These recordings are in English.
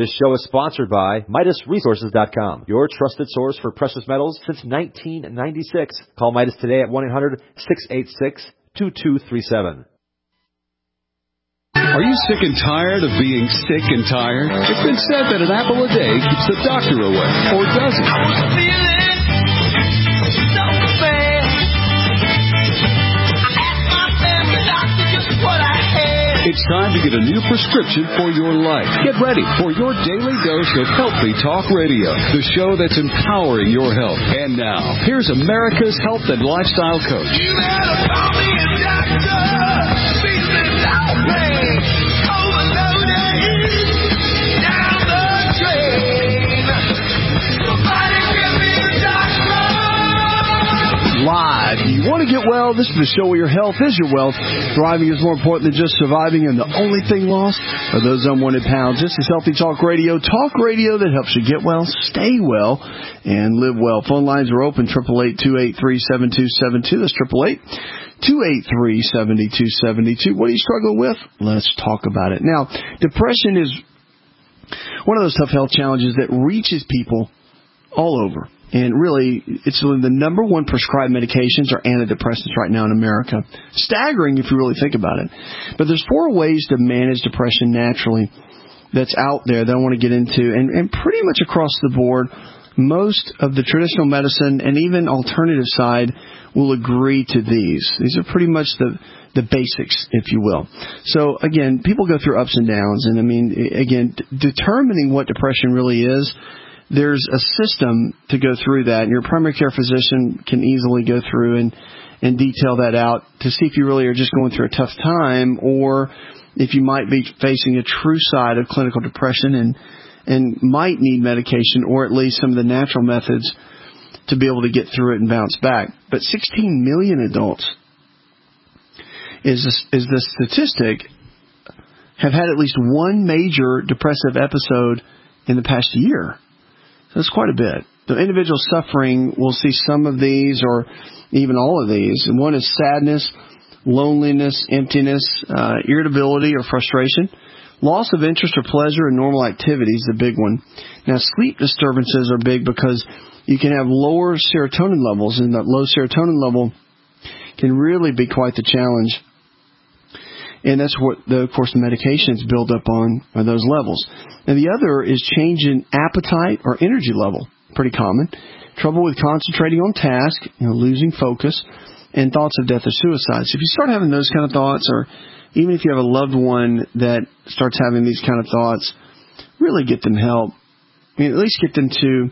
This show is sponsored by MidasResources.com, your trusted source for precious metals since 1996. Call Midas today at 1-800-686-2237. Are you sick and tired of being sick and tired? It's been said that an apple a day keeps the doctor away, or does it? I was feeling so bad. I asked my family doctor just what I had. It's time to get a new prescription for your life. Get ready for your daily dose of Healthy Talk Radio, the show that's empowering your health. And now, here's America's health and lifestyle coach. You better call me a doctor. Feeling so bad. Overloaded. Down the drain. Somebody give me a doctor. Live. Do you want to get well? This is the show where your health is your wealth. Thriving is more important than just surviving, and the only thing lost are those unwanted pounds. This is Healthy Talk Radio that helps you get well, stay well, and live well. Phone lines are open, 888-283-7272. That's 888-283-7272. What are you struggling with? Let's talk about it. Now, depression is one of those tough health challenges that reaches people all over. And really, it's the number one prescribed medications are antidepressants right now in America. Staggering if you really think about it. But there's 4 ways to manage depression naturally that's out there that I want to get into. And pretty much across the board, most of the traditional medicine and even alternative side will agree to these. These are pretty much the basics, if you will. So, again, people go through ups and downs. And, I mean, again, determining what depression really is, there's a system to go through that, and your primary care physician can easily go through and detail that out to see if you really are just going through a tough time or if you might be facing a true side of clinical depression and might need medication or at least some of the natural methods to be able to get through it and bounce back. But 16 million adults is the statistic have had at least one major depressive episode in the past year. That's quite a bit. The individual suffering will see some of these or even all of these. And one is sadness, loneliness, emptiness, irritability or frustration, loss of interest or pleasure in normal activities, the big one. Now, sleep disturbances are big because you can have lower serotonin levels, and that low serotonin level can really be quite the challenge. And that's what, of course, the medications build up on are those levels. And the other is change in appetite or energy level. Pretty common. Trouble with concentrating on task, losing focus, and thoughts of death or suicide. So if you start having those kind of thoughts, or even if you have a loved one that starts having these kind of thoughts, really get them help. I mean, at least get them to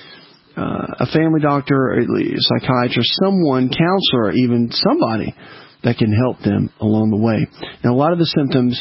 a family doctor or a psychiatrist, someone, counselor, even somebody that can help them along the way. Now, a lot of the symptoms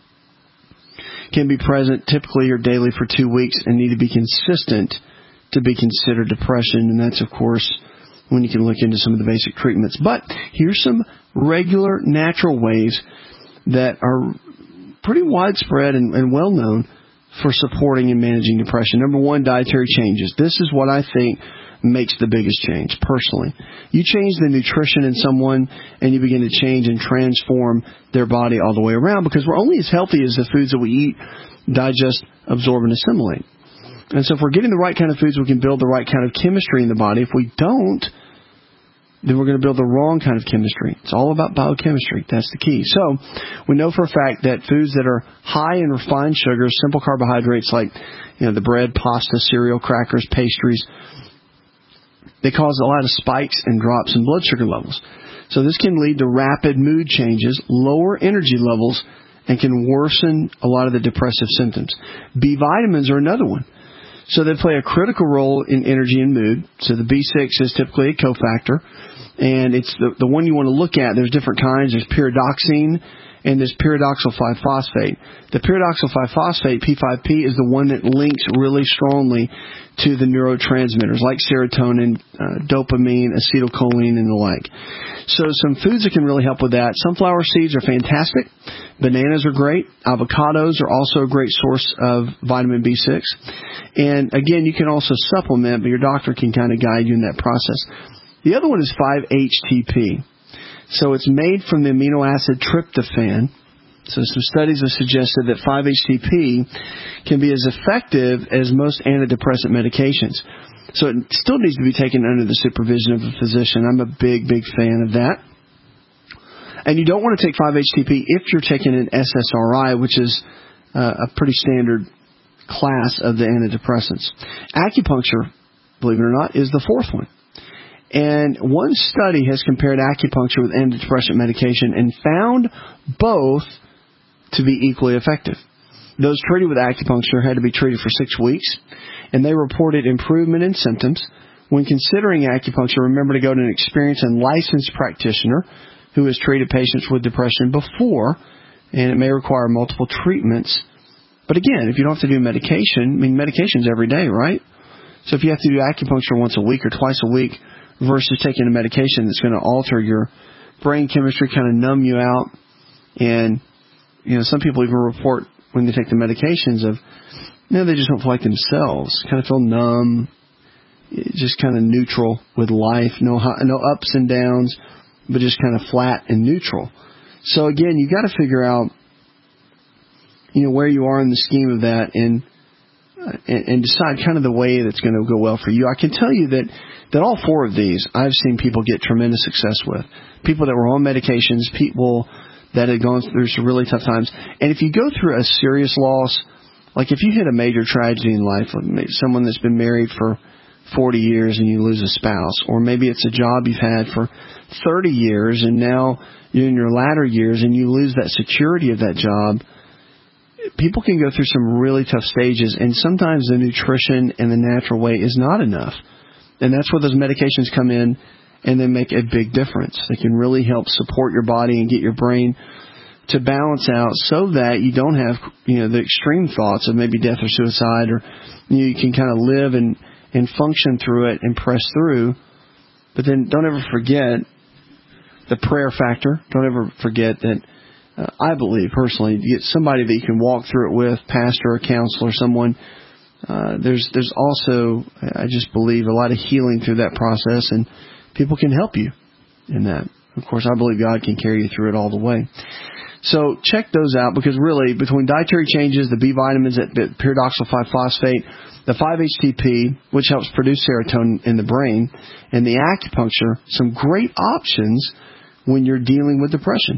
can be present typically or daily for 2 weeks and need to be consistent to be considered depression. And that's, of course, when you can look into some of the basic treatments. But here's some regular, natural ways that are pretty widespread and well-known for supporting and managing depression. Number 1, dietary changes. This is what I think makes the biggest change, personally. You change the nutrition in someone, and you begin to change and transform their body all the way around, because we're only as healthy as the foods that we eat, digest, absorb, and assimilate. And so if we're getting the right kind of foods, we can build the right kind of chemistry in the body. If we don't, then we're going to build the wrong kind of chemistry. It's all about biochemistry. That's the key. So we know for a fact that foods that are high in refined sugars, simple carbohydrates like the bread, pasta, cereal, crackers, pastries, they cause a lot of spikes and drops in blood sugar levels. So this can lead to rapid mood changes, lower energy levels, and can worsen a lot of the depressive symptoms. B vitamins are another one. So they play a critical role in energy and mood. So the B6 is typically a cofactor, and it's the one you want to look at. There's different kinds. There's pyridoxine and there's pyridoxal 5-phosphate. The pyridoxal 5-phosphate, P5P, is the one that links really strongly to the neurotransmitters like serotonin, dopamine, acetylcholine, and the like. So some foods that can really help with that. Sunflower seeds are fantastic. Bananas are great. Avocados are also a great source of vitamin B6. And again, you can also supplement, but your doctor can kind of guide you in that process. The other one is 5-HTP. So it's made from the amino acid tryptophan, So some studies have suggested that 5-HTP can be as effective as most antidepressant medications. So it still needs to be taken under the supervision of a physician. I'm a big, big fan of that. And you don't want to take 5-HTP if you're taking an SSRI, which is a pretty standard class of the antidepressants. Acupuncture, believe it or not, is the fourth one. And one study has compared acupuncture with antidepressant medication and found both to be equally effective. Those treated with acupuncture had to be treated for 6 weeks, and they reported improvement in symptoms. When considering acupuncture, remember to go to an experienced and licensed practitioner who has treated patients with depression before, and it may require multiple treatments. But again, if you don't have to do medication, medication's every day, right? So if you have to do acupuncture once a week or twice a week versus taking a medication that's going to alter your brain chemistry, kind of numb you out, and some people even report when they take the medications of, they just don't feel like themselves, kind of feel numb, just kind of neutral with life, no ups and downs, but just kind of flat and neutral. So again, you got to figure out, where you are in the scheme of that and decide kind of the way that's going to go well for you. I can tell you that all four of these I've seen people get tremendous success with. People that were on medications, people that had gone through some really tough times. And if you go through a serious loss, like if you hit a major tragedy in life, like someone that's been married for 40 years and you lose a spouse, or maybe it's a job you've had for 30 years and now you're in your latter years and you lose that security of that job, people can go through some really tough stages, and sometimes the nutrition and the natural way is not enough. And that's where those medications come in, and they make a big difference. They can really help support your body and get your brain to balance out so that you don't have, the extreme thoughts of maybe death or suicide, or you can kind of live and function through it and press through. But then don't ever forget the prayer factor. Don't ever forget that I believe personally, you get somebody that you can walk through it with, pastor or counselor, someone. There's also, I just believe, a lot of healing through that process, and people can help you in that. Of course, I believe God can carry you through it all the way. So check those out, because really, between dietary changes, the B vitamins, that pyridoxal 5-phosphate, the 5-HTP, which helps produce serotonin in the brain, and the acupuncture, some great options when you're dealing with depression.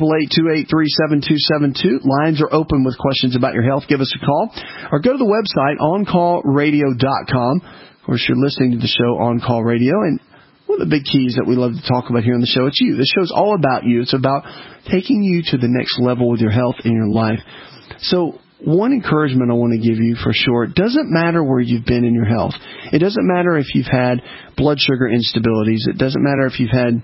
888-283-7272. Lines are open with questions about your health. Give us a call, or go to the website, OnCallRadio.com. Of course, you're listening to the show On Call Radio, and one of the big keys that we love to talk about here on the show, it's you. This show's all about you. It's about taking you to the next level with your health in your life. So one encouragement I want to give you for sure, it doesn't matter where you've been in your health. It doesn't matter if you've had blood sugar instabilities. It doesn't matter if you've had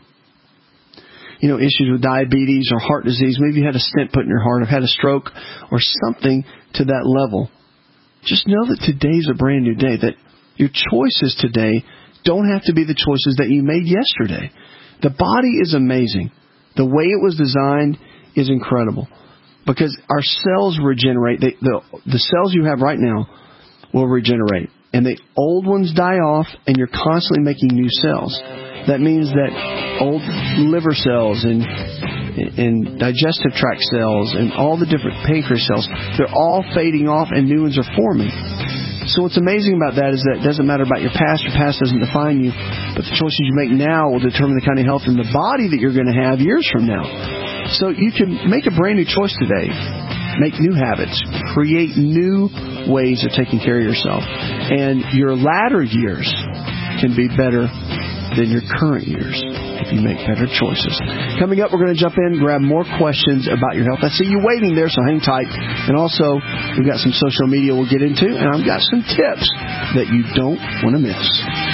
issues with diabetes or heart disease. Maybe you had a stent put in your heart or had a stroke or something to that level. Just know that today's a brand new day, that your choices today don't have to be the choices that you made yesterday. The body is amazing. The way it was designed is incredible, because our cells regenerate. The cells you have right now will regenerate, and the old ones die off, and you're constantly making new cells. That means that old liver cells and digestive tract cells and all the different pancreas cells, they're all fading off and new ones are forming. So what's amazing about that is that it doesn't matter about your past. Your past doesn't define you, but the choices you make now will determine the kind of health in the body that you're going to have years from now. So you can make a brand new choice today. Make new habits. Create new ways of taking care of yourself. And your latter years can be better than your current years if you make better choices. Coming up, we're going to jump in and grab more questions about your health. I see you waiting there, so hang tight. And also, we've got some social media we'll get into, and I've got some tips that you don't want to miss.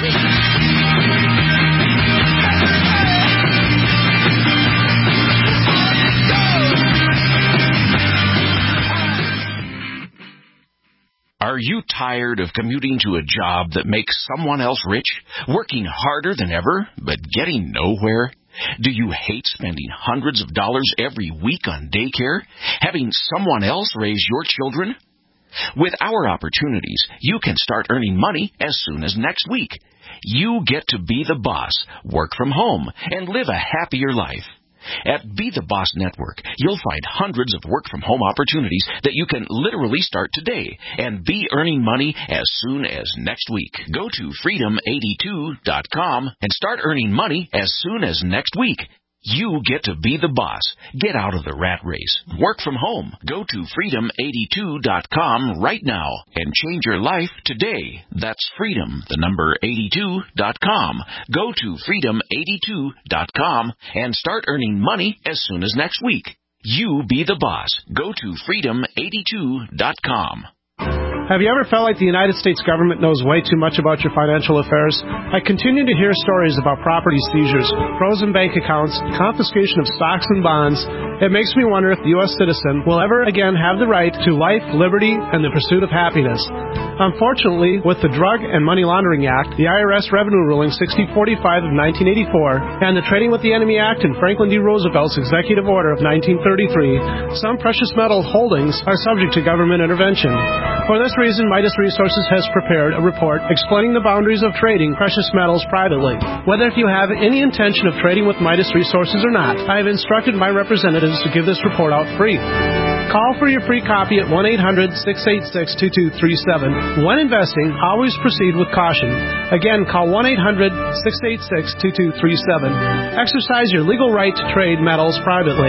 Are you tired of commuting to a job that makes someone else rich, working harder than ever, but getting nowhere? Do you hate spending hundreds of dollars every week on daycare, having someone else raise your children? With our opportunities, you can start earning money as soon as next week. You get to be the boss, work from home, and live a happier life. At Be the Boss Network, you'll find hundreds of work-from-home opportunities that you can literally start today and be earning money as soon as next week. Go to freedom82.com and start earning money as soon as next week. You get to be the boss. Get out of the rat race. Work from home. Go to freedom82.com right now and change your life today. That's freedom, the number 82.com. Go to freedom82.com and start earning money as soon as next week. You be the boss. Go to freedom82.com. Have you ever felt like the United States government knows way too much about your financial affairs? I continue to hear stories about property seizures, frozen bank accounts, confiscation of stocks and bonds. It makes me wonder if the U.S. citizen will ever again have the right to life, liberty, and the pursuit of happiness. Unfortunately, with the Drug and Money Laundering Act, the IRS Revenue Ruling 6045 of 1984, and the Trading with the Enemy Act and Franklin D. Roosevelt's Executive Order of 1933, some precious metal holdings are subject to government intervention. For this reason, Midas Resources has prepared a report explaining the boundaries of trading precious metals privately. Whether if you have any intention of trading with Midas Resources or not, I have instructed my representatives to give this report out free. Call for your free copy at 1-800-686-2237. When investing, always proceed with caution. Again, call 1-800-686-2237. Exercise your legal right to trade metals privately.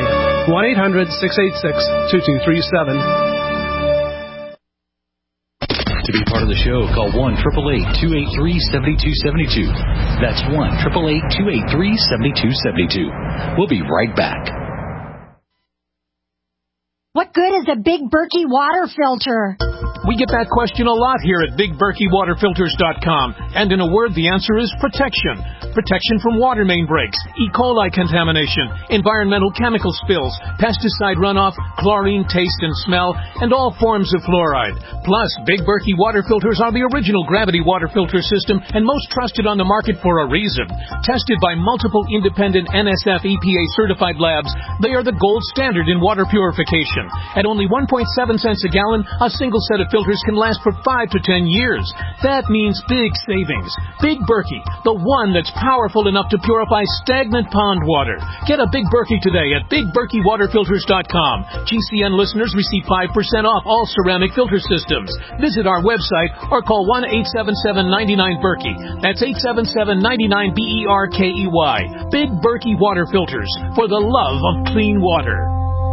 1-800-686-2237. To be part of the show, call 1-888-283-7272. That's 1-888-283-7272. We'll be right back. What good is a Big Berkey water filter? We get that question a lot here at BigBerkeyWaterFilters.com. And in a word, the answer is protection. Protection from water main breaks, E. coli contamination, environmental chemical spills, pesticide runoff, chlorine taste and smell, and all forms of fluoride. Plus, Big Berkey water filters are the original gravity water filter system and most trusted on the market for a reason. Tested by multiple independent NSF EPA certified labs, they are the gold standard in water purification. At only 1.7 cents a gallon, a single set of filters can last for 5 to 10 years. That means big savings. Big Berkey, the one that's powerful enough to purify stagnant pond water. Get a Big Berkey today at BigBerkeyWaterFilters.com. GCN listeners receive 5% off all ceramic filter systems. Visit our website or call 1-877-99-BERKEY. That's 877-99-BERKEY. Big Berkey Water Filters, for the love of clean water.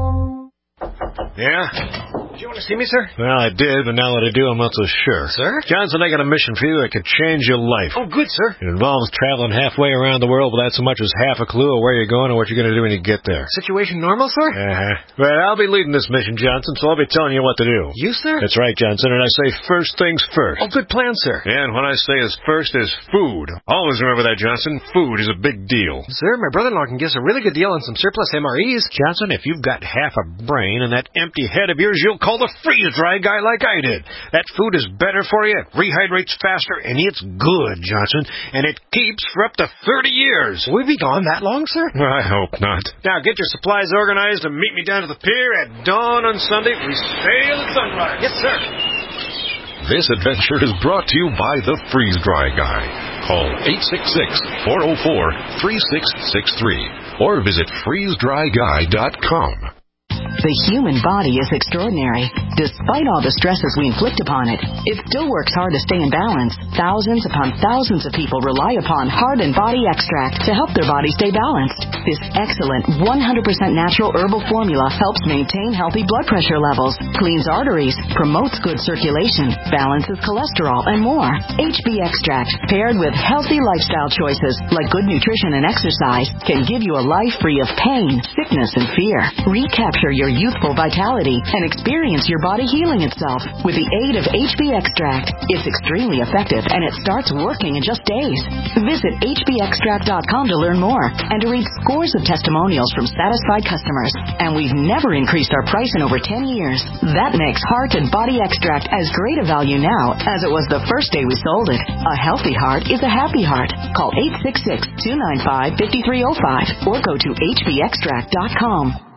Yeah? Did you want to see me, sir? Well, I did, but now that I do, I'm not so sure. Sir? Johnson, I got a mission for you that could change your life. Oh, good, sir. It involves traveling halfway around the world without so much as half a clue of where you're going or what you're going to do when you get there. Situation normal, sir? Well, I'll be leading this mission, Johnson, so I'll be telling you what to do. You, sir? That's right, Johnson, and I say first things first. Oh, good plan, sir. Yeah, and what I say is first is food. Always remember that, Johnson. Food is a big deal. Sir, my brother-in-law can give us a really good deal on some surplus MREs. Johnson, if you've got half a brain and that empty head of yours, you'll call the freeze-dry guy like I did. That food is better for you, it rehydrates faster, and it's good, Johnson, and it keeps for up to 30 years. Will we be gone that long, sir? I hope not. Now get your supplies organized and meet me down to the pier at dawn on Sunday. We sail at sunrise. Yes, sir. This adventure is brought to you by the Freeze-Dry Guy. Call 866-404-3663 or visit freezedryguy.com. The human body is extraordinary. Despite all the stresses we inflict upon it, it still works hard to stay in balance. Thousands upon thousands of people rely upon Heart and Body Extract to help their body stay balanced. This excellent 100% natural herbal formula helps maintain healthy blood pressure levels, cleans arteries, promotes good circulation, balances cholesterol, and more. HB Extract, paired with healthy lifestyle choices like good nutrition and exercise, can give you a life free of pain, sickness, and fear. Recapture your youthful vitality and experience your body healing itself with the aid of HB Extract. It's extremely effective and it starts working in just days. Visit hbextract.com to learn more and to read scores of testimonials from satisfied customers. And we've never increased our price in over 10 years. That makes Heart and Body Extract as great a value now as it was the first day we sold it. A healthy heart is a happy heart. Call 866-295-5305 or go to hbextract.com.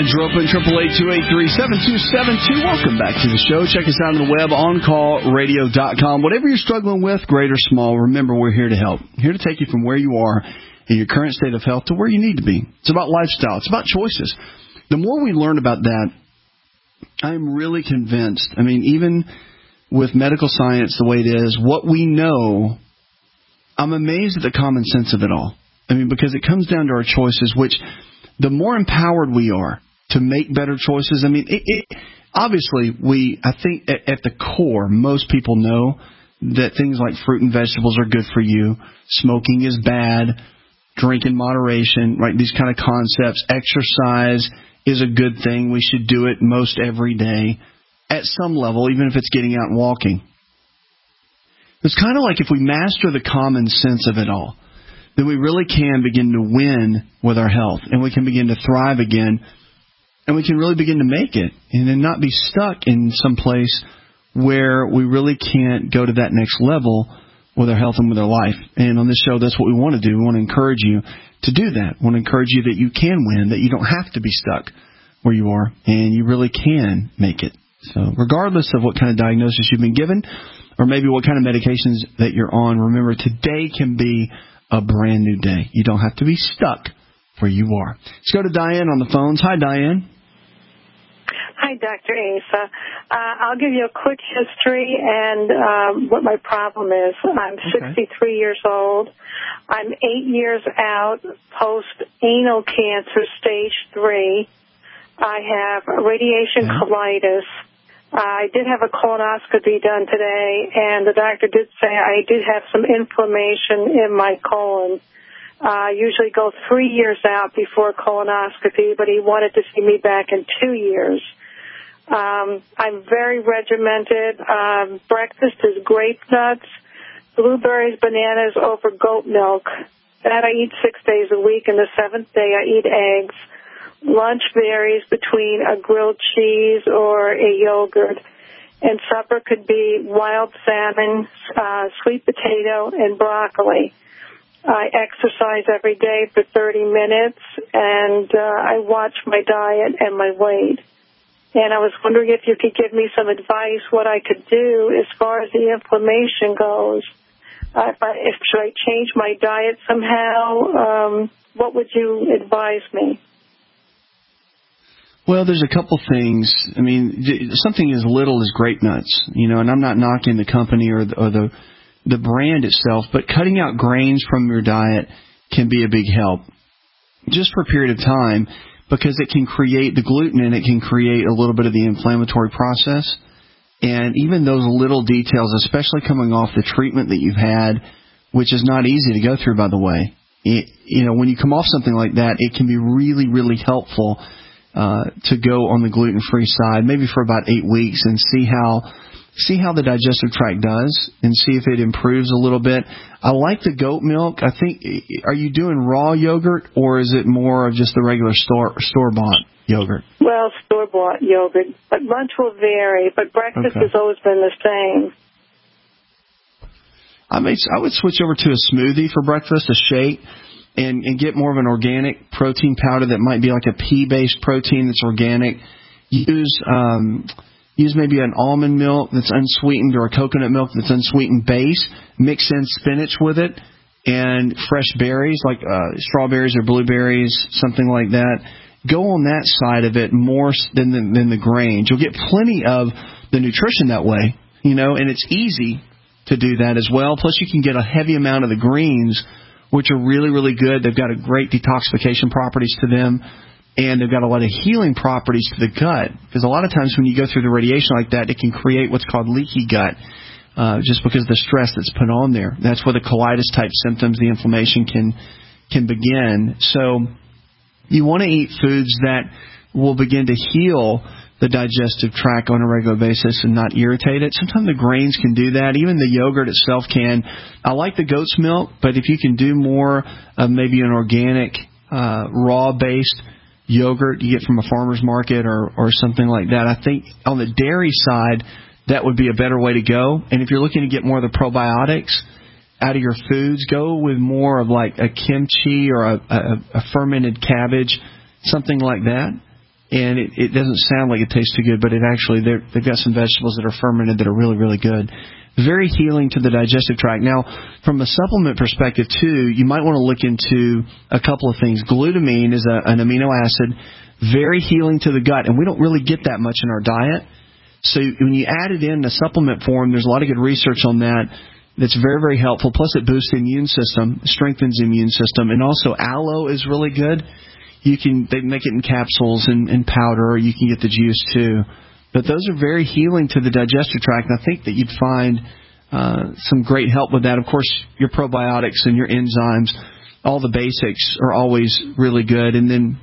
lines are open, 888-283-7272. Welcome back to the show. Check us out on the web, oncallradio.com. Whatever you're struggling with, great or small, remember we're here to help. Here to take you from where you are in your current state of health to where you need to be. It's about lifestyle. It's about choices. The more we learn about that, I'm really convinced, even with medical science the way it is, what we know, I'm amazed at the common sense of it all. Because it comes down to our choices, which the more empowered we are to make better choices, obviously, I think at the core, most people know that things like fruit and vegetables are good for you. Smoking is bad. Drink in moderation, right? These kind of concepts. Exercise is a good thing. We should do it most every day at some level, even if it's getting out and walking. It's kind of like if we master the common sense of it all, then we really can begin to win with our health, and we can begin to thrive again, and we can really begin to make it, and then not be stuck in some place where we really can't go to that next level with our health and with our life. And on this show, that's what we want to do. We want to encourage you to do that. We want to encourage you that you can win, that you don't have to be stuck where you are, and you really can make it. So regardless of what kind of diagnosis you've been given, or maybe what kind of medications that you're on, remember today can be a brand new day. You don't have to be stuck where you are. Let's go to Diane on the phones. Hi, Diane. Hi, Dr. Asa. I'll give you a quick history and what my problem is. I'm 63 years old. I'm 8 years out post-anal cancer, stage 3. I have radiation colitis. I did have a colonoscopy done today, and the doctor did say I did have some inflammation in my colon. I usually go 3 years out before colonoscopy, but he wanted to see me back in 2 years. I'm very regimented. Breakfast is grape nuts, blueberries, bananas over goat milk. That I eat 6 days a week, and the 7th day I eat eggs. Lunch varies between a grilled cheese or a yogurt. And supper could be wild salmon, sweet potato, and broccoli. I exercise every day for 30 minutes, and I watch my diet and my weight. And I was wondering if you could give me some advice what I could do as far as the inflammation goes. Should I change my diet somehow? What would you advise me? Well, there's a couple things. Something as little as grape nuts, and I'm not knocking the company or the brand itself, but cutting out grains from your diet can be a big help just for a period of time, because it can create the gluten and it can create a little bit of the inflammatory process. And even those little details, especially coming off the treatment that you've had, which is not easy to go through, by the way, when you come off something like that, it can be really, really helpful to go on the gluten-free side, maybe for about 8 weeks, and see how the digestive tract does, and see if it improves a little bit. I like the goat milk. I think, are you doing raw yogurt, or is it more of just the regular store-bought yogurt? Well, store-bought yogurt, but lunch will vary, but breakfast has always been the same. I would switch over to a smoothie for breakfast, a shake, and get more of an organic protein powder that might be like a pea-based protein that's organic. Use maybe an almond milk that's unsweetened or a coconut milk that's unsweetened base. Mix in spinach with it and fresh berries like strawberries or blueberries, something like that. Go on that side of it more than the grains. You'll get plenty of the nutrition that way, and it's easy to do that as well. Plus, you can get a heavy amount of the greens, which are really, really good. They've got a great detoxification properties to them, and they've got a lot of healing properties to the gut. Because a lot of times when you go through the radiation like that, it can create what's called leaky gut, just because of the stress that's put on there. That's where the colitis-type symptoms, the inflammation can begin. So you want to eat foods that will begin to heal the digestive tract on a regular basis and not irritate it. Sometimes the grains can do that. Even the yogurt itself can. I like the goat's milk, but if you can do more of maybe an organic, raw-based yogurt you get from a farmer's market or something like that, I think on the dairy side, that would be a better way to go. And if you're looking to get more of the probiotics out of your foods, go with more of like a kimchi or a fermented cabbage, something like that. and it doesn't sound like it tastes too good, but they've got some vegetables that are fermented that are really, really good. Very healing to the digestive tract. Now, from a supplement perspective, too, you might want to look into a couple of things. Glutamine is an amino acid, very healing to the gut, and we don't really get that much in our diet. So when you add it in a supplement form, there's a lot of good research on that. That's very, very helpful. Plus, it boosts the immune system, strengthens the immune system, and also aloe is really good. They make it in capsules and powder, or you can get the juice too. But those are very healing to the digestive tract, and I think that you'd find some great help with that. Of course, your probiotics and your enzymes, all the basics are always really good. And then,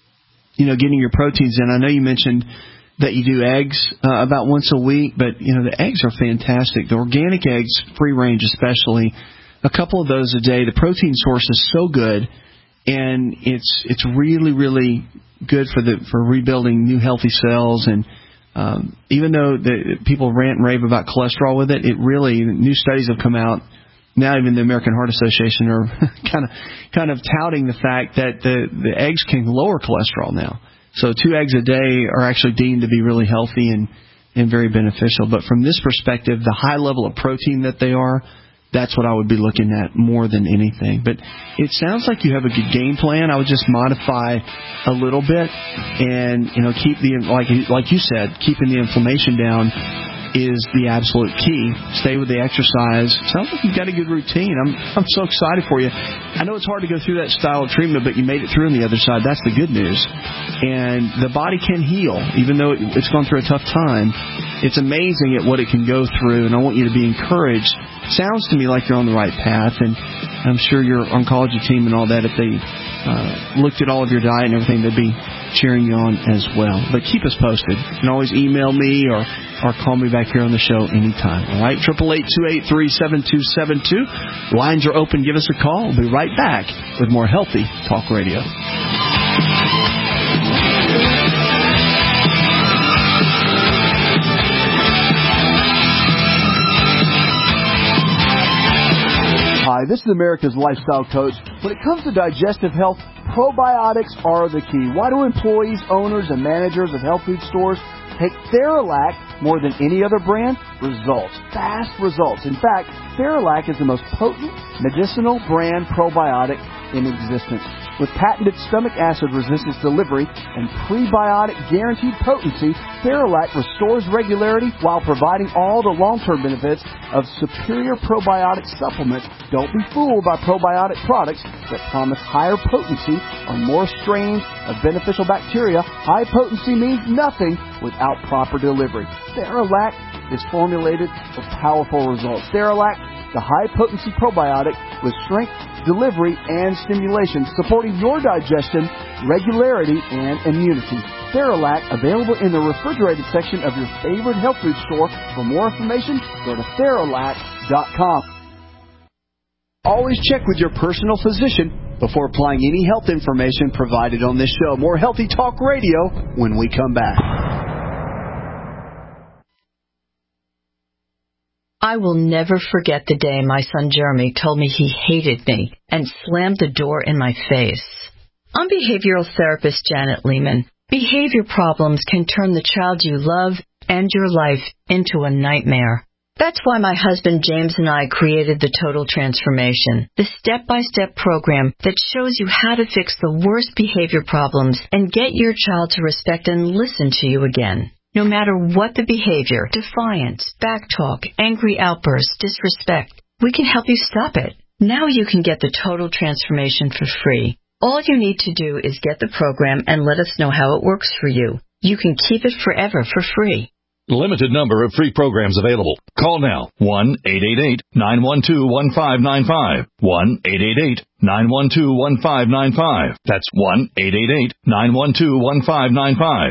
getting your proteins in. I know you mentioned that you do eggs about once a week, but, the eggs are fantastic. The organic eggs, free range especially, a couple of those a day. The protein source is so good, and it's really, really good for rebuilding new healthy cells. And even though people rant and rave about cholesterol with it, new studies have come out. Now even the American Heart Association are kind of touting the fact that the eggs can lower cholesterol now. So 2 eggs a day are actually deemed to be really healthy and very beneficial. But from this perspective, the high level of protein that they are, that's what I would be looking at more than anything. But it sounds like you have a good game plan. I would just modify a little bit and, keep like you said, keeping the inflammation down is the absolute key. Stay with the exercise. Sounds like you've got a good routine. I'm so excited for you. I know it's hard to go through that style of treatment, but you made it through on the other side. That's the good news. And the body can heal, even though it's gone through a tough time. It's amazing at what it can go through, and I want you to be encouraged. Sounds to me like you're on the right path, and I'm sure your oncology team and all that, if they looked at all of your diet and everything, they'd be cheering you on as well. But keep us posted. You can always email me or call me back here on the show anytime. All right, 888-283-7272. Lines are open. Give us a call. We'll be right back with more Healthy Talk Radio. Hi, this is America's Lifestyle Coach. When it comes to digestive health, probiotics are the key. Why do employees, owners, and managers of health food stores take Theralac more than any other brand? Results. Fast results. In fact, Theralac is the most potent medicinal brand probiotic in existence. With patented stomach acid resistance delivery and prebiotic guaranteed potency, Theralac restores regularity while providing all the long-term benefits of superior probiotic supplements. Don't be fooled by probiotic products that promise higher potency or more strains of beneficial bacteria. High potency means nothing without proper delivery. Theralac is formulated for powerful results. Theralac, the high-potency probiotic with strength, delivery, and stimulation, supporting your digestion, regularity, and immunity. Theralac, available in the refrigerated section of your favorite health food store. For more information, go to Theralac.com. Always check with your personal physician before applying any health information provided on this show. More Healthy Talk Radio when we come back. I will never forget the day my son Jeremy told me he hated me and slammed the door in my face. I'm behavioral therapist Janet Lehman. Behavior problems can turn the child you love and your life into a nightmare. That's why my husband James and I created the Total Transformation, the step-by-step program that shows you how to fix the worst behavior problems and get your child to respect and listen to you again. No matter what the behavior, defiance, backtalk, angry outbursts, disrespect, we can help you stop it. Now you can get the Total Transformation for free. All you need to do is get the program and let us know how it works for you. You can keep it forever for free. Limited number of free programs available. Call now. 1-888-912-1595. 1-888-912-1595. That's 1-888-912-1595.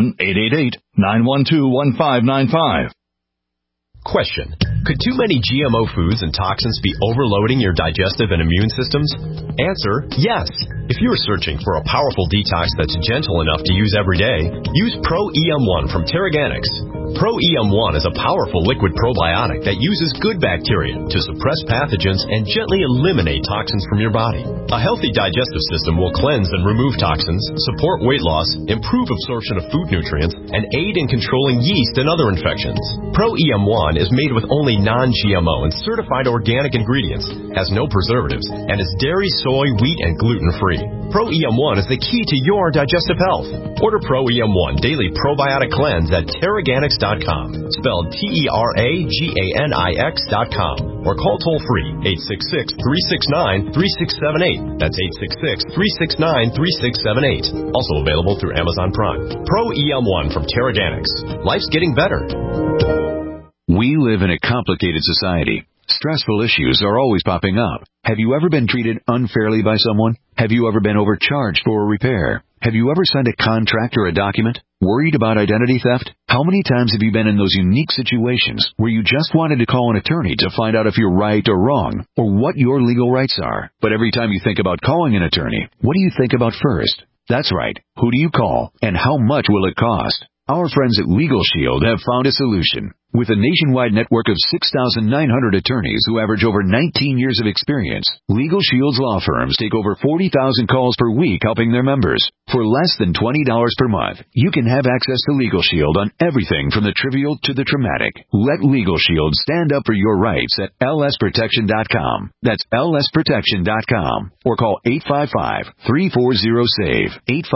1-888-912-1595. Question. Could too many GMO foods and toxins be overloading your digestive and immune systems? Answer, yes. If you are searching for a powerful detox that's gentle enough to use every day, use Pro EM1 from Terraganics. Pro EM1 is a powerful liquid probiotic that uses good bacteria to suppress pathogens and gently eliminate toxins from your body. A healthy digestive system will cleanse and remove toxins, support weight loss, improve absorption of food nutrients, and aid in controlling yeast and other infections. Pro EM1 is made with only non-GMO and certified organic ingredients, has no preservatives, and is dairy, soy, wheat, and gluten-free. Pro EM1 is the key to your digestive health. Order Pro EM1 Daily Probiotic Cleanse at Teraganix.com, spelled TERAGANIX.com, or call toll-free 866-369-3678. That's 866-369-3678. Also available through Amazon Prime. Pro EM1 from Teraganix. Life's getting better. We live in a complicated society. Stressful issues are always popping up. Have you ever been treated unfairly by someone? Have you ever been overcharged for a repair? Have you ever signed a contract or a document? Worried about identity theft? How many times have you been in those unique situations where you just wanted to call an attorney to find out if you're right or wrong, or what your legal rights are? But every time you think about calling an attorney, what do you think about first? That's right. Who do you call, and how much will it cost? Our friends at Legal Shield have found a solution. With a nationwide network of 6,900 attorneys who average over 19 years of experience, Legal Shield's law firms take over 40,000 calls per week helping their members. For less than $20 per month, you can have access to Legal Shield on everything from the trivial to the traumatic. Let Legal Shield stand up for your rights at lsprotection.com. That's lsprotection.com. Or call 855-340-SAVE,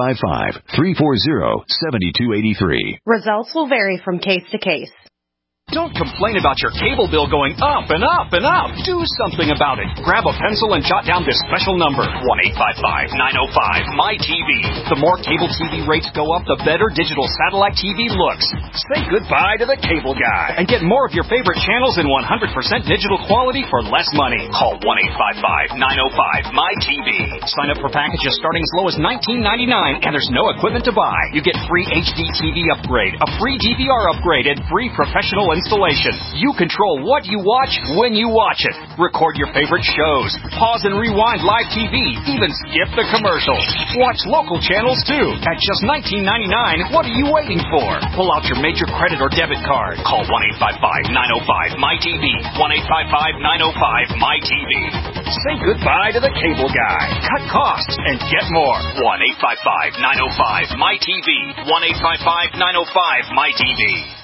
855-340-7283. Results will vary from case to case. Don't complain about your cable bill going up and up and up. Do something about it. Grab a pencil and jot down this special number, 1-855-905-MY-TV. The more cable TV rates go up, the better digital satellite TV looks. Say goodbye to the cable guy and get more of your favorite channels in 100% digital quality for less money. Call 1-855-905-MY-TV. Sign up for packages starting as low as $19.99, and there's no equipment to buy. You get free HD TV upgrade, a free DVR upgrade, and free professional installation. You control what you watch when you watch it. Record your favorite shows. Pause and rewind live TV. Even skip the commercials. Watch local channels too. At just $19.99, what are you waiting for? Pull out your major credit or debit card. Call 1-855-905-MY-TV. 1-855-905-MY-TV. Say goodbye to the cable guy. Cut costs and get more. 1-855-905-MY-TV. 1-855-905-MY-TV.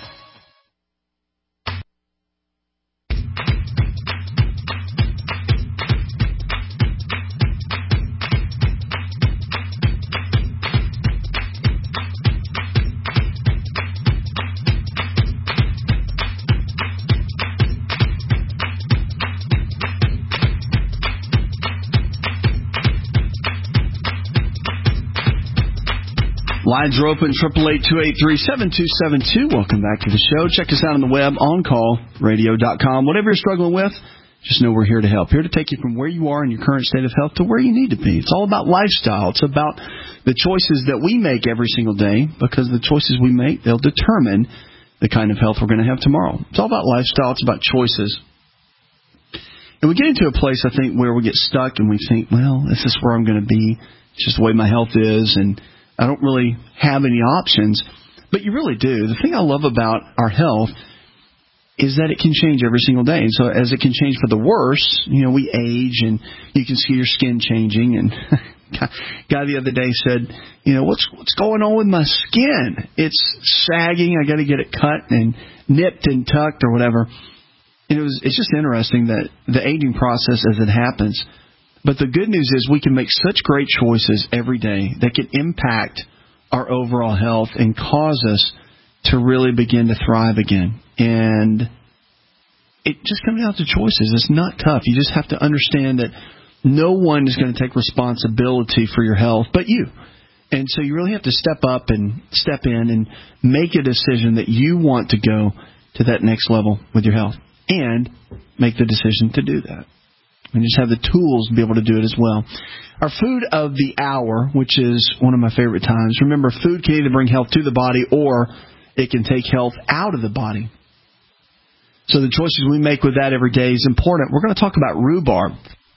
Lines are open, 888-283-7272. Welcome back to the show. Check us out on the web, OnCallRadio.com. Whatever you're struggling with, just know we're here to help. Here to take you from where you are in your current state of health to where you need to be. It's all about lifestyle. It's about the choices that we make every single day, because the choices we make, they'll determine the kind of health we're going to have tomorrow. It's all about lifestyle. It's about choices. And we get into a place, I think, where we get stuck and we think, well, this is where I'm going to be. It's just the way my health is, and I don't really have any options. But you really do. The thing I love about our health is that it can change every single day. And so as it can change for the worse, we age and you can see your skin changing. And guy the other day said, what's going on with my skin? It's sagging. I got to get it cut and nipped and tucked or whatever. And it's just interesting that the aging process as it happens. But the good news is we can make such great choices every day that can impact our overall health and cause us to really begin to thrive again. And it just comes down to choices. It's not tough. You just have to understand that no one is going to take responsibility for your health but you. And so you really have to step up and step in and make a decision that you want to go to that next level with your health and make the decision to do that. And just have the tools to be able to do it as well. Our food of the hour, which is one of my favorite times. Remember, food can either bring health to the body or it can take health out of the body. So the choices we make with that every day is important. We're going to talk about rhubarb.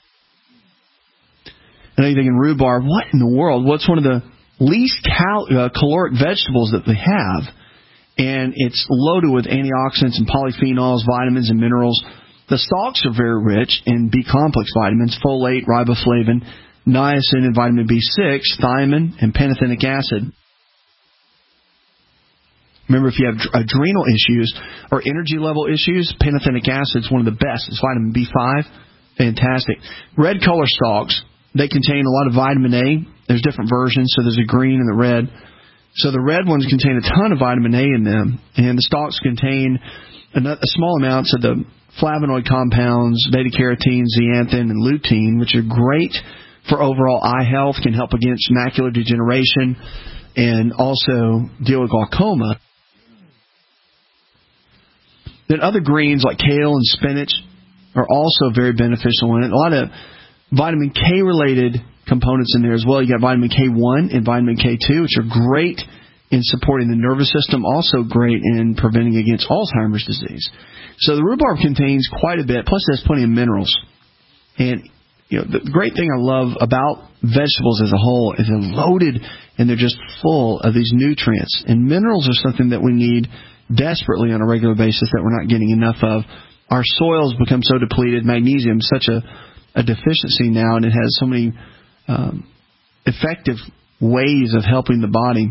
I know you're thinking, rhubarb, what in the world? What's one of the least caloric vegetables that we have? and it's loaded with antioxidants and polyphenols, vitamins, and minerals. The stalks are very rich in B-complex vitamins, folate, riboflavin, niacin, and vitamin B6, thiamine, and pantothenic acid. Remember, if you have adrenal issues or energy level issues, pantothenic acid is one of the best. It's vitamin B5. Fantastic. Red color stalks, they contain a lot of vitamin A. There's different versions, so there's a green and the red. So the red ones contain a ton of vitamin A in them, and the stalks contain a small amounts of the flavonoid compounds, beta-carotene, zeaxanthin, and lutein, which are great for overall eye health, can help against macular degeneration, and also deal with glaucoma. Then other greens like kale and spinach are also very beneficial in it. A lot of vitamin K-related components in there as well. You got vitamin K1 and vitamin K2, which are great in supporting the nervous system, also great in preventing against Alzheimer's disease. So the rhubarb contains quite a bit, plus it has plenty of minerals. And the great thing I love about vegetables as a whole is they're loaded and they're just full of these nutrients. And minerals are something that we need desperately on a regular basis that we're not getting enough of. Our soils become so depleted. Magnesium is such a deficiency now, and it has so many effective ways of helping the body.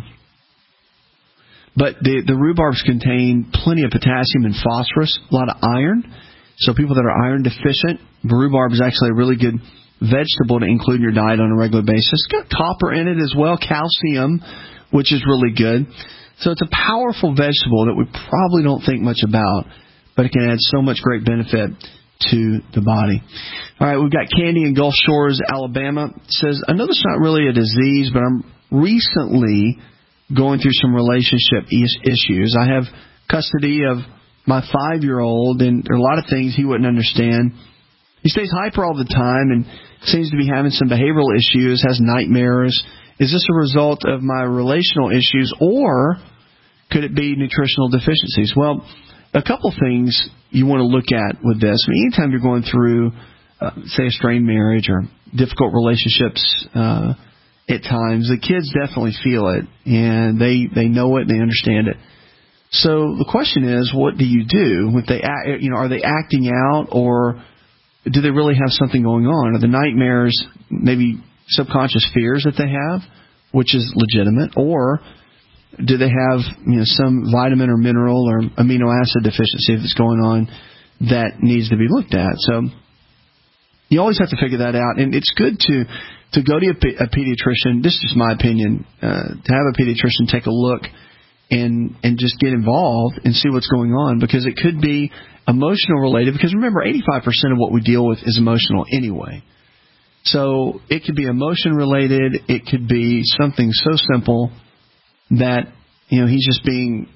But the rhubarbs contain plenty of potassium and phosphorus, a lot of iron. So people that are iron deficient, rhubarb is actually a really good vegetable to include in your diet on a regular basis. It's got copper in it as well, calcium, which is really good. So it's a powerful vegetable that we probably don't think much about, but it can add so much great benefit to the body. All right, we've got Candy in Gulf Shores, Alabama. It says, I know this is not really a disease, but I'm recently going through some relationship issues. I have custody of my 5-year-old, and there are a lot of things he wouldn't understand. He stays hyper all the time and seems to be having some behavioral issues, has nightmares. Is this a result of my relational issues, or could it be nutritional deficiencies? Well, a couple things you want to look at with this. I mean, anytime you're going through, say, a strained marriage or difficult relationships at times, the kids definitely feel it, and they know it, they understand it. So the question is, what do you do? If they, are they acting out, or do they really have something going on? Are the nightmares maybe subconscious fears that they have, which is legitimate, or do they have some vitamin or mineral or amino acid deficiency that's going on that needs to be looked at? So you always have to figure that out, and it's good to go to a pediatrician. This is just my opinion, to have a pediatrician take a look and just get involved and see what's going on, because it could be emotional related. Because remember, 85% of what we deal with is emotional anyway. So it could be emotion related. It could be something so simple that he's just being,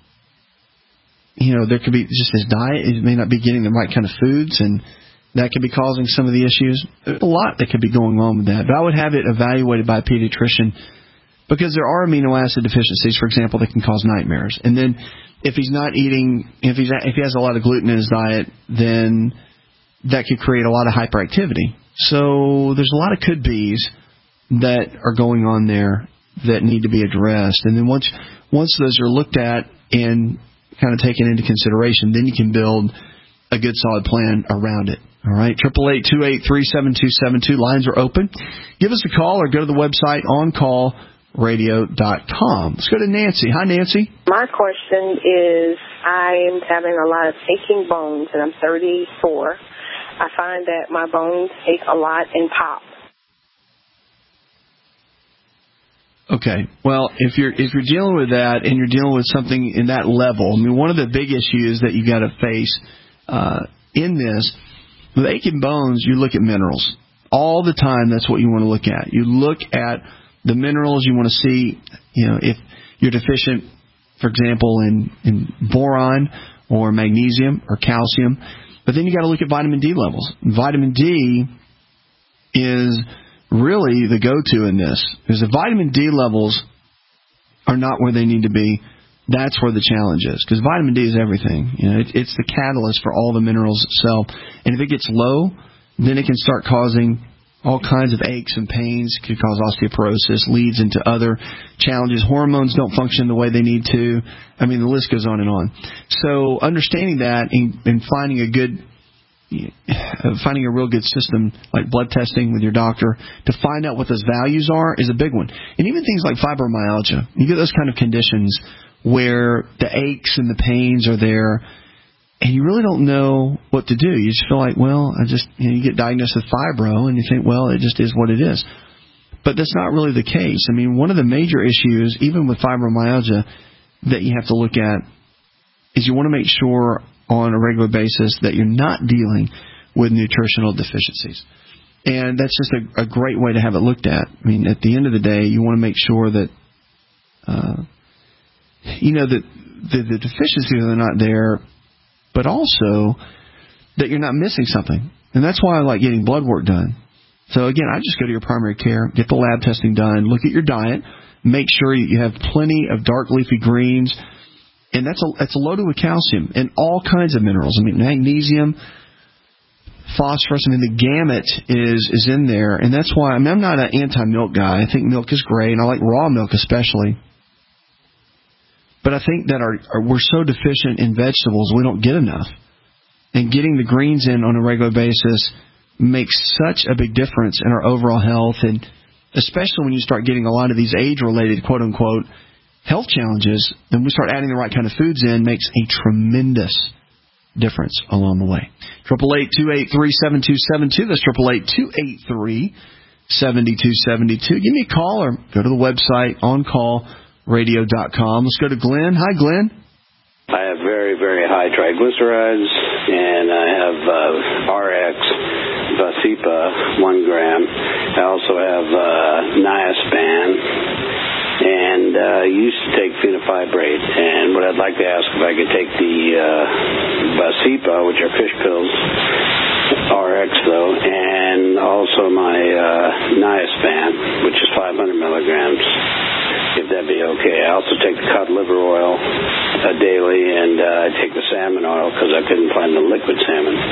there could be just his diet. He may not be getting the right kind of foods, and that could be causing some of the issues. There's a lot that could be going on with that. But I would have it evaluated by a pediatrician, because there are amino acid deficiencies, for example, that can cause nightmares. And then if he's not eating, if he has a lot of gluten in his diet, then that could create a lot of hyperactivity. So there's a lot of could-be's that are going on there that need to be addressed. And then once those are looked at and kind of taken into consideration, then you can build a good solid plan around it. All right, 888-283-7272. Lines are open. Give us a call or go to the website oncallradio.com. Let's go to Nancy. Hi, Nancy. My question is, I am having a lot of aching bones, and I'm 34. I find that my bones ache a lot and pop. Okay. Well, if you're dealing with that and you're dealing with something in that level, I mean, one of the big issues that you got to face in this, with aching bones, you look at minerals all the time. That's what you want to look at. You look at the minerals. You want to see, if you're deficient, for example, in boron or magnesium or calcium. But then you got to look at vitamin D levels. Vitamin D is really the go-to in this, because if vitamin D levels are not where they need to be, that's where the challenge is, because vitamin D is everything. It's the catalyst for all the minerals itself. And if it gets low, then it can start causing all kinds of aches and pains, could cause osteoporosis, leads into other challenges. Hormones don't function the way they need to. I mean, the list goes on and on. So understanding that and finding a real good system like blood testing with your doctor to find out what those values are is a big one. And even things like fibromyalgia, you get those kind of conditions where the aches and the pains are there, and you really don't know what to do. You just feel like, well, you get diagnosed with fibro, and you think, well, it just is what it is. But that's not really the case. I mean, one of the major issues, even with fibromyalgia, that you have to look at is you want to make sure on a regular basis that you're not dealing with nutritional deficiencies. And that's just a great way to have it looked at. I mean, at the end of the day, you want to make sure that, that the deficiencies are not there, but also that you're not missing something. And that's why I like getting blood work done. So, again, I just go to your primary care, get the lab testing done, look at your diet, make sure you have plenty of dark leafy greens, and that's loaded with calcium and all kinds of minerals. I mean, magnesium, phosphorus, I mean, the gamut is in there. And that's why, I'm not an anti-milk guy. I think milk is great, and I like raw milk especially. But I think that we're so deficient in vegetables, we don't get enough. And getting the greens in on a regular basis makes such a big difference in our overall health, and especially when you start getting a lot of these age-related, quote-unquote, health challenges, then we start adding the right kind of foods in, makes a tremendous difference along the way. 888-283-7272. That's 888-283-7272. Give me a call or go to the website, OnCallRadio.com. Let's go to Glenn. Hi, Glenn. I have very, very high triglycerides, and I have RX, Vasipa, 1 gram. I also have Niaspan, and used to take fenofibrate. And what I'd like to ask if I could take the Vasipa, which are fish pills, RX though, and also my Niaspan, which is 500 milligrams. If that'd be okay. I also take the cod liver oil daily, and I take the salmon oil because I couldn't find the liquid salmon.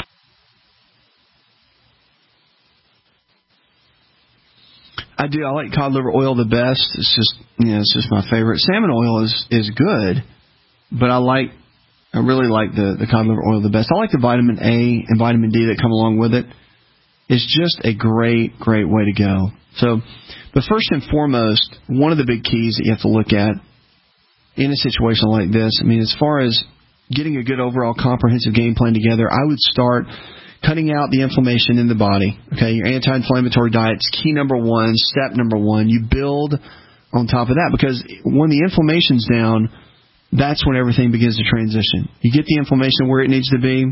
I do. I like cod liver oil the best. It's just my favorite. Salmon oil is good, but I really like the cod liver oil the best. I like the vitamin A and vitamin D that come along with it. It's just a great, great way to go. So, but first and foremost, one of the big keys that you have to look at in a situation like this, I mean, as far as getting a good overall comprehensive game plan together, I would start cutting out the inflammation in the body. Okay, your anti-inflammatory diet's key number one, step number one. You build on top of that, because when the inflammation's down, that's when everything begins to transition. You get the inflammation where it needs to be,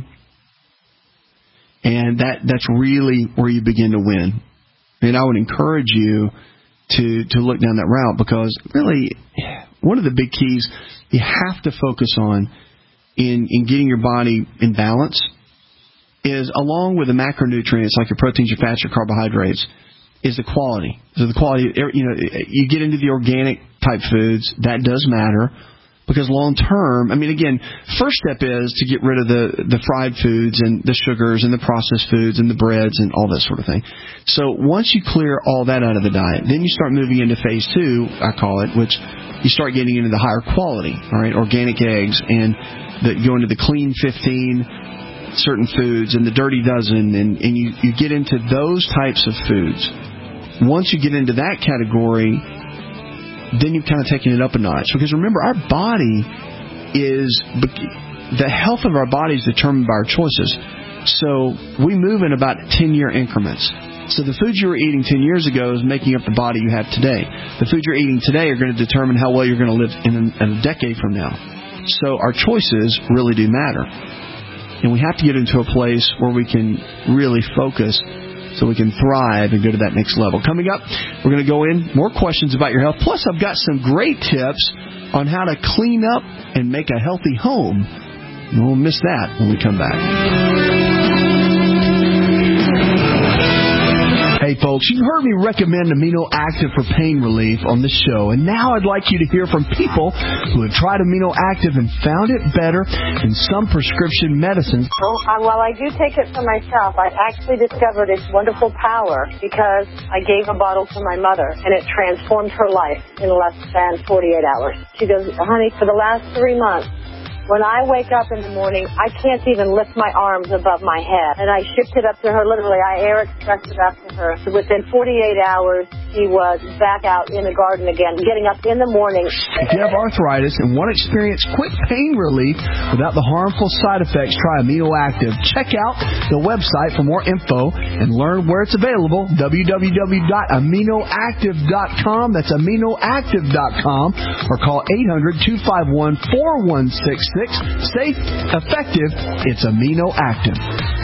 and that's really where you begin to win. And I would encourage you to look down that route, because really one of the big keys you have to focus on in getting your body in balance is, along with the macronutrients like your proteins, your fats, your carbohydrates, is the quality. So the quality, you get into the organic type foods, that does matter. Because long term, I mean, again, first step is to get rid of the fried foods and the sugars and the processed foods and the breads and all that sort of thing. So once you clear all that out of the diet, then you start moving into phase 2, I call it, which you start getting into the higher quality, all right, organic eggs, and go into the clean 15 certain foods and the dirty dozen, and you get into those types of foods. Once you get into that category, then you've kind of taken it up a notch. Because remember, the health of our body is determined by our choices. So we move in about 10-year increments. So the foods you were eating 10 years ago is making up the body you have today. The foods you're eating today are going to determine how well you're going to live in a decade from now. So our choices really do matter. And we have to get into a place where we can really focus, so we can thrive and go to that next level. Coming up, we're going to go in more questions about your health. Plus, I've got some great tips on how to clean up and make a healthy home. You won't miss that when we come back. Hey, folks. folks, you heard me recommend Amino Active for pain relief on the show, and now I'd like you to hear from people who have tried Amino Active and found it better than some prescription medicines. While I do take it for myself, I actually discovered its wonderful power because I gave a bottle to my mother, and it transformed her life in less than 48 hours. She goes, honey, for the last 3 months, when I wake up in the morning, I can't even lift my arms above my head. And I shipped it up to her, literally, I air expressed it up to her. So within 48 hours, she was back out in the garden again, getting up in the morning. If you have arthritis and want to experience quick pain relief without the harmful side effects, try Amino Active. Check out the website for more info and learn where it's available, www.aminoactive.com. That's aminoactive.com, or call 800-251-4166. Safe, effective, it's Amino Active.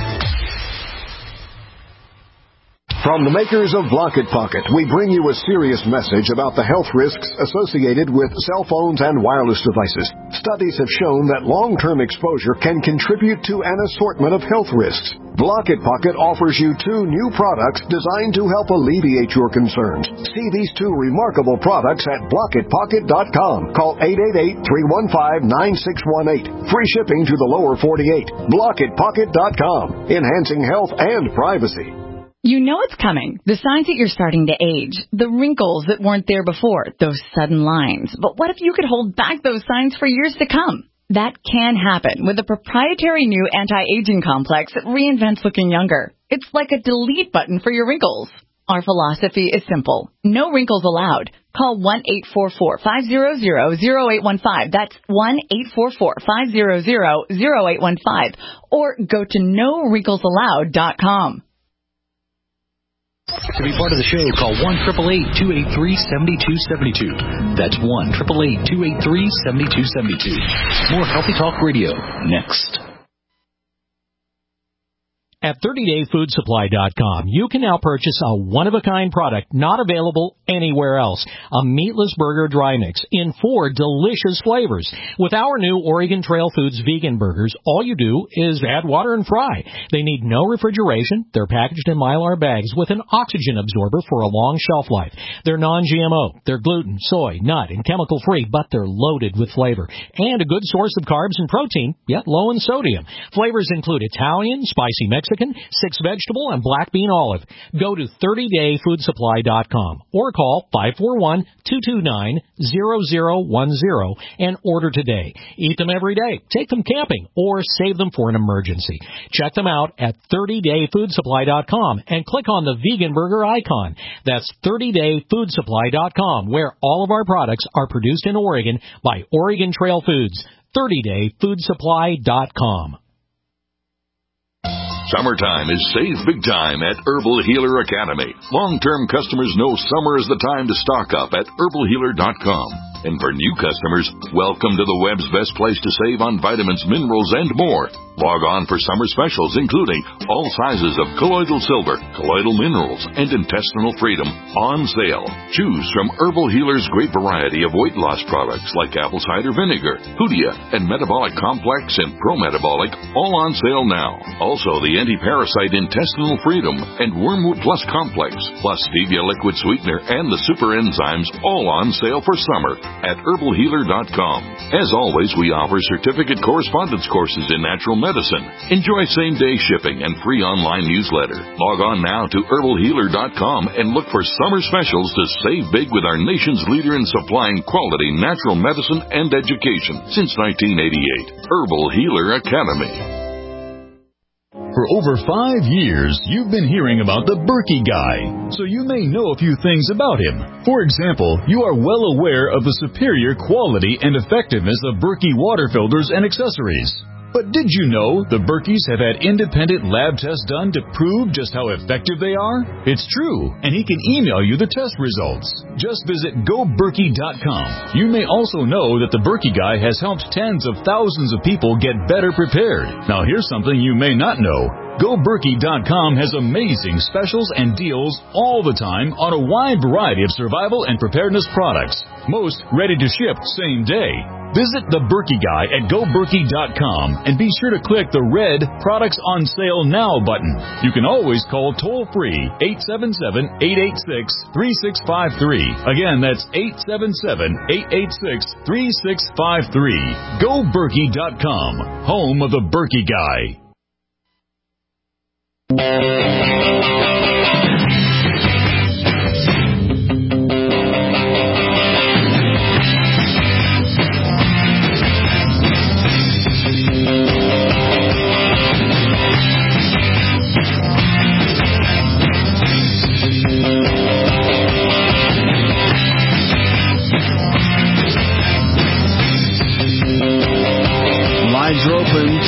From the makers of Block It Pocket, we bring you a serious message about the health risks associated with cell phones and wireless devices. Studies have shown that long-term exposure can contribute to an assortment of health risks. Block It Pocket offers you 2 new products designed to help alleviate your concerns. See these 2 remarkable products at blockitpocket.com. Call 888-315-9618. Free shipping to the lower 48. Blockitpocket.com. Enhancing health and privacy. You know it's coming. The signs that you're starting to age. The wrinkles that weren't there before. Those sudden lines. But what if you could hold back those signs for years to come? That can happen with a proprietary new anti-aging complex that reinvents looking younger. It's like a delete button for your wrinkles. Our philosophy is simple. No wrinkles allowed. Call 1-844-500-0815. That's 1-844-500-0815. Or go to NoWrinklesAllowed.com. To be part of the show, call 1-888-283-7272. That's 1-888-283-7272. More Healthy Talk Radio next. At 30dayfoodsupply.com, you can now purchase a one-of-a-kind product not available anywhere else. A meatless burger dry mix in 4 delicious flavors. With our new Oregon Trail Foods vegan burgers, all you do is add water and fry. They need no refrigeration. They're packaged in Mylar bags with an oxygen absorber for a long shelf life. They're non-GMO. They're gluten, soy, nut, and chemical-free, but they're loaded with flavor. And a good source of carbs and protein, yet low in sodium. Flavors include Italian, spicy Mexican, 6 vegetable, and black bean olive. Go to 30dayfoodsupply.com or call 541-229-0010 and order today. Eat them every day, take them camping, or save them for an emergency. Check them out at 30dayfoodsupply.com and click on the vegan burger icon. That's 30dayfoodsupply.com, where all of our products are produced in Oregon by Oregon Trail Foods. 30dayfoodsupply.com. Summertime is save big time at Herbal Healer Academy. Long-term customers know summer is the time to stock up at herbalhealer.com. And for new customers, welcome to the web's best place to save on vitamins, minerals, and more. Log on for summer specials, including all sizes of colloidal silver, colloidal minerals, and intestinal freedom on sale. Choose from Herbal Healer's great variety of weight loss products like apple cider vinegar, Hoodia, and Metabolic Complex and Pro-Metabolic, all on sale now. Also, the anti-parasite intestinal freedom and Wormwood Plus Complex, plus stevia liquid sweetener and the super enzymes, all on sale for summer at herbalhealer.com. As always, we offer certificate correspondence courses in natural medicine. Enjoy same-day shipping and free online newsletter. Log on now to herbalhealer.com and look for summer specials to save big with our nation's leader in supplying quality natural medicine and education since 1988. Herbal Healer Academy. For over 5 years, you've been hearing about the Berkey Guy, so you may know a few things about him. For example, you are well aware of the superior quality and effectiveness of Berkey water filters and accessories. But did you know the Berkeys have had independent lab tests done to prove just how effective they are? It's true, and he can email you the test results. Just visit GoBerkey.com. You may also know that the Berkey Guy has helped tens of thousands of people get better prepared. Now here's something you may not know. GoBerkey.com has amazing specials and deals all the time on a wide variety of survival and preparedness products. Most ready to ship same day. Visit the Berkey Guy at GoBerkey.com and be sure to click the red Products on Sale Now button. You can always call toll-free 877-886-3653. Again, that's 877-886-3653. GoBerkey.com, home of the Berkey Guy. Lines are open,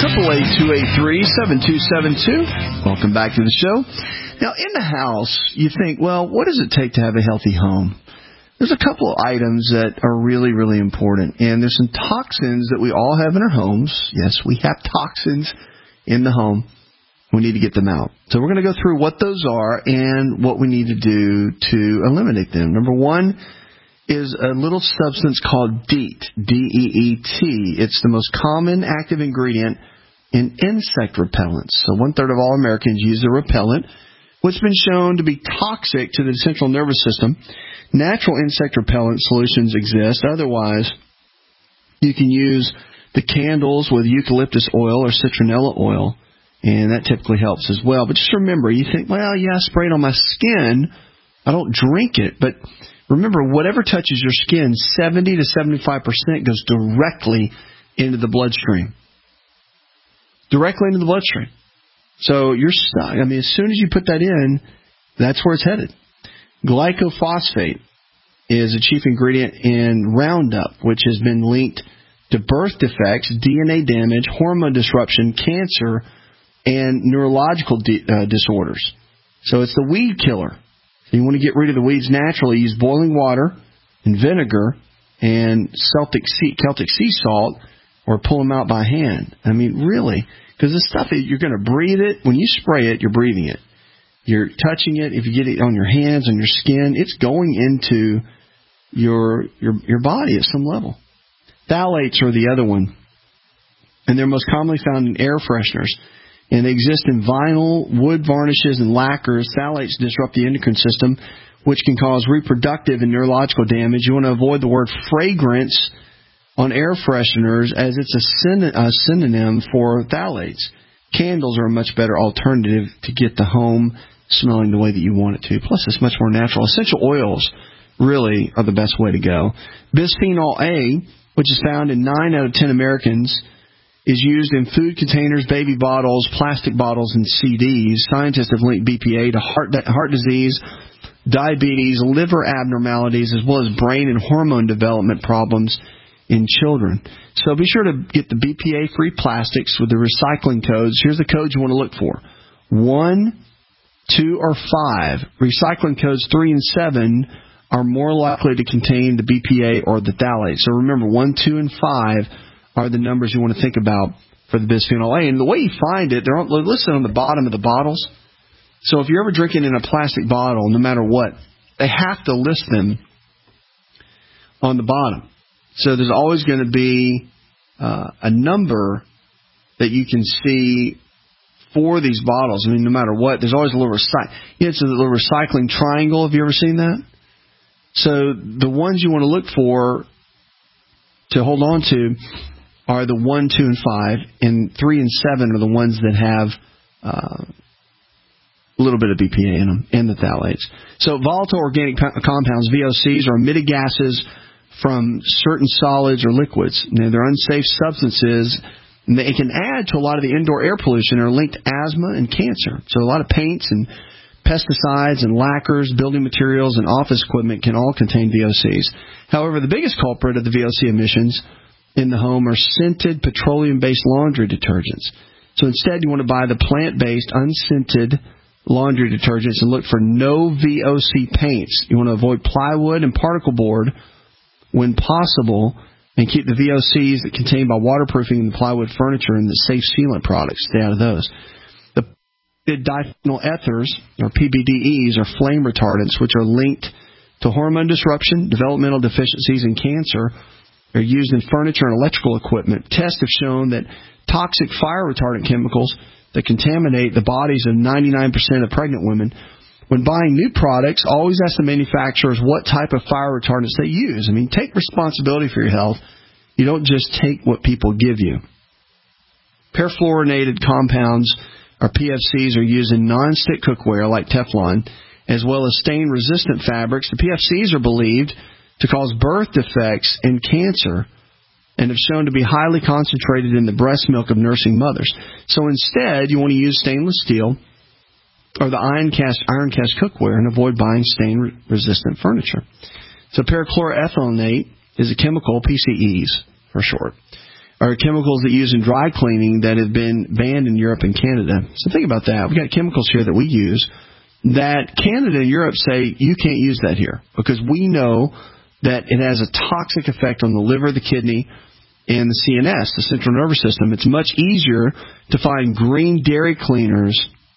888-283-7272. Welcome back to the show. Now, in the house, you think, well, what does it take to have a healthy home? There's a couple of items that are really, really important. And there's some toxins that we all have in our homes. Yes, we have toxins in the home. We need to get them out. So we're going to go through what those are and what we need to do to eliminate them. Number one is a little substance called DEET, D-E-E-T. It's the most common active ingredient in insect repellents. So 1/3 of all Americans use a repellent, which has been shown to be toxic to the central nervous system. Natural insect repellent solutions exist. Otherwise, you can use the candles with eucalyptus oil or citronella oil, and that typically helps as well. But just remember, you think, well, yeah, I spray it on my skin. I don't drink it, but remember, whatever touches your skin, 70 to 75% goes directly into the bloodstream. Directly into the bloodstream. So you're stuck. I mean, as soon as you put that in, that's where it's headed. Glycophosphate is a chief ingredient in Roundup, which has been linked to birth defects, DNA damage, hormone disruption, cancer, and neurological disorders. So it's the weed killer. You want to get rid of the weeds naturally. Use boiling water and vinegar and Celtic sea salt, or pull them out by hand. I mean, really, because the stuff, you're going to breathe it. When you spray it, you're breathing it. You're touching it. If you get it on your hands, on your skin, it's going into your body at some level. Phthalates are the other one, and they're most commonly found in air fresheners. And they exist in vinyl, wood varnishes, and lacquers. Phthalates disrupt the endocrine system, which can cause reproductive and neurological damage. You want to avoid the word fragrance on air fresheners, as it's a synonym for phthalates. Candles are a much better alternative to get the home smelling the way that you want it to. Plus, it's much more natural. Essential oils really are the best way to go. Bisphenol A, which is found in 9 out of 10 Americans, is used in food containers, baby bottles, plastic bottles, and CDs. Scientists have linked BPA to heart disease, diabetes, liver abnormalities, as well as brain and hormone development problems in children. So be sure to get the BPA-free plastics with the recycling codes. Here's the codes you want to look for. 1, 2, or 5. Recycling codes 3 and 7 are more likely to contain the BPA or the phthalates. So remember, 1, 2, and 5 are the numbers you want to think about for the bisphenol A. And the way you find it, they're listed on the bottom of the bottles. So if you're ever drinking in a plastic bottle, no matter what, they have to list them on the bottom. So there's always going to be a number that you can see for these bottles. I mean, no matter what, there's always a little it's a little recycling triangle. Have you ever seen that? So the ones you want to look for to hold on to are the 1, 2, and 5, and 3 and 7 are the ones that have a little bit of BPA in them, and the phthalates. So volatile organic compounds, VOCs, are emitted gases from certain solids or liquids. Now, they're unsafe substances, and they can add to a lot of the indoor air pollution and are linked to asthma and cancer. So a lot of paints and pesticides and lacquers, building materials, and office equipment can all contain VOCs. However, the biggest culprit of the VOC emissions in the home are scented petroleum-based laundry detergents. So instead, you want to buy the plant-based, unscented laundry detergents and look for no VOC paints. You want to avoid plywood and particle board when possible, and keep the VOCs that contained by waterproofing the plywood furniture and the safe sealant products. Stay out of those. diphenyl ethers, or PBDEs, are flame retardants, which are linked to hormone disruption, developmental deficiencies, and cancer. They're used in furniture and electrical equipment. Tests have shown that toxic fire retardant chemicals that contaminate the bodies of 99% of pregnant women. When buying new products, always ask the manufacturers what type of fire retardants they use. I mean, take responsibility for your health. You don't just take what people give you. Perfluorinated compounds, or PFCs, are used in non-stick cookware like Teflon, as well as stain-resistant fabrics. The PFCs are believed to cause birth defects and cancer, and have shown to be highly concentrated in the breast milk of nursing mothers. So instead, you want to use stainless steel or the iron cast cookware and avoid buying stain-resistant furniture. So perchloroethylene is a chemical, PCEs for short, are chemicals that use in dry cleaning that have been banned in Europe and Canada. So think about that. We've got chemicals here that we use that Canada and Europe say you can't use that here because we know that it has a toxic effect on the liver, the kidney, and the CNS, the central nervous system. It's much easier to find green dairy cleaners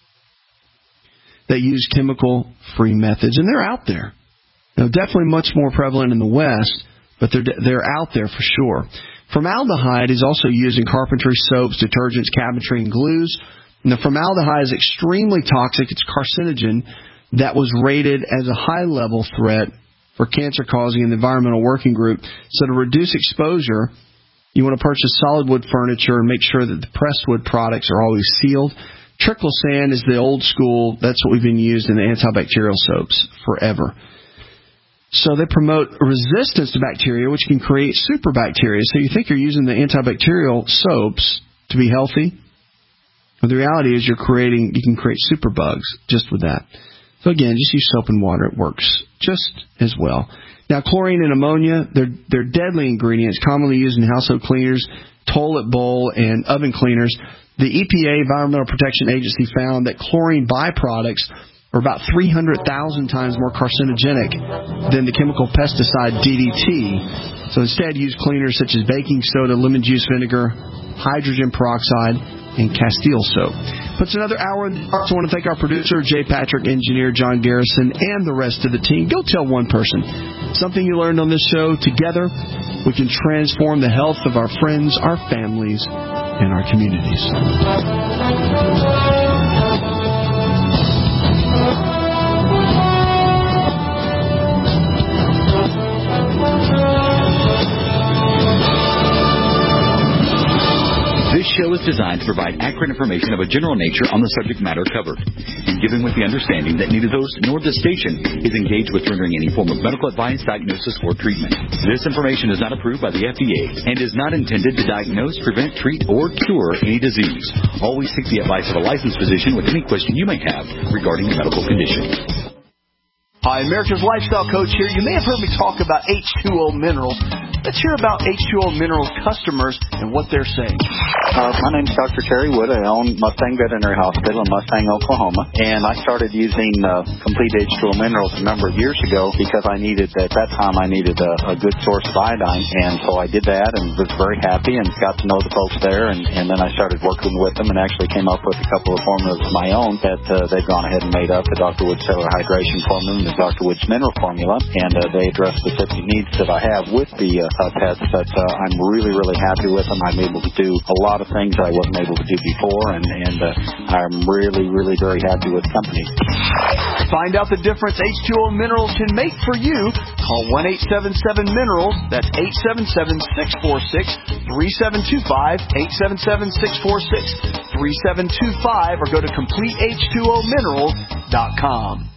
that use chemical-free methods, and they're out there. Now, definitely much more prevalent in the West, but they're out there for sure. Formaldehyde is also used in carpentry, soaps, detergents, cabinetry, and glues. Now, formaldehyde is extremely toxic. It's carcinogen that was rated as a high-level threat for cancer causing in the Environmental Working Group. So to reduce exposure, you want to purchase solid wood furniture and make sure that the pressed wood products are always sealed. Trickle sand is the old school. That's what we've been used in the antibacterial soaps forever. So they promote resistance to bacteria, which can create superbacteria. So you think you're using the antibacterial soaps to be healthy? But the reality is you can create superbugs just with that. So again, just use soap and water. It works just as well. Now, chlorine and ammonia, they're deadly ingredients commonly used in household cleaners, toilet bowl, and oven cleaners. The EPA, Environmental Protection Agency, found that chlorine byproducts are about 300,000 times more carcinogenic than the chemical pesticide DDT. So instead, use cleaners such as baking soda, lemon juice vinegar, hydrogen peroxide, and Castile soap. Puts another hour in the box. I want to thank our producer, Jay Patrick, engineer John Garrison, and the rest of the team. Go tell one person something you learned on this show. Together, we can transform the health of our friends, our families, and our communities. This show is designed to provide accurate information of a general nature on the subject matter covered, and given with the understanding that neither those nor the station is engaged with rendering any form of medical advice, diagnosis, or treatment. This information is not approved by the FDA and is not intended to diagnose, prevent, treat, or cure any disease. Always seek the advice of a licensed physician with any question you may have regarding a medical condition. Hi, America's Lifestyle Coach here. You may have heard me talk about H2O Minerals. Let's hear about H2O Minerals customers and what they're saying. My name's Dr. Terry Wood. I own Mustang Veterinary Hospital in Mustang, Oklahoma. And I started using Complete H2O Minerals a number of years ago because at that time I needed a good source of iodine. And so I did that and was very happy and got to know the folks there. And then I started working with them and actually came up with a couple of formulas of my own that they've gone ahead and made up, the Dr. Wood Cellular Hydration Formula and the Dr. Wood's Mineral Formula. And they address specific needs that I have with the pets, but I'm really, really happy with them. I'm able to do a lot of things I wasn't able to do before, and I'm really, really very happy with the company. Find out the difference H2O Minerals can make for you. Call 1-877-MINERALS. That's 877-646-3725, 877-646-3725, or go to CompleteH2OMinerals.com.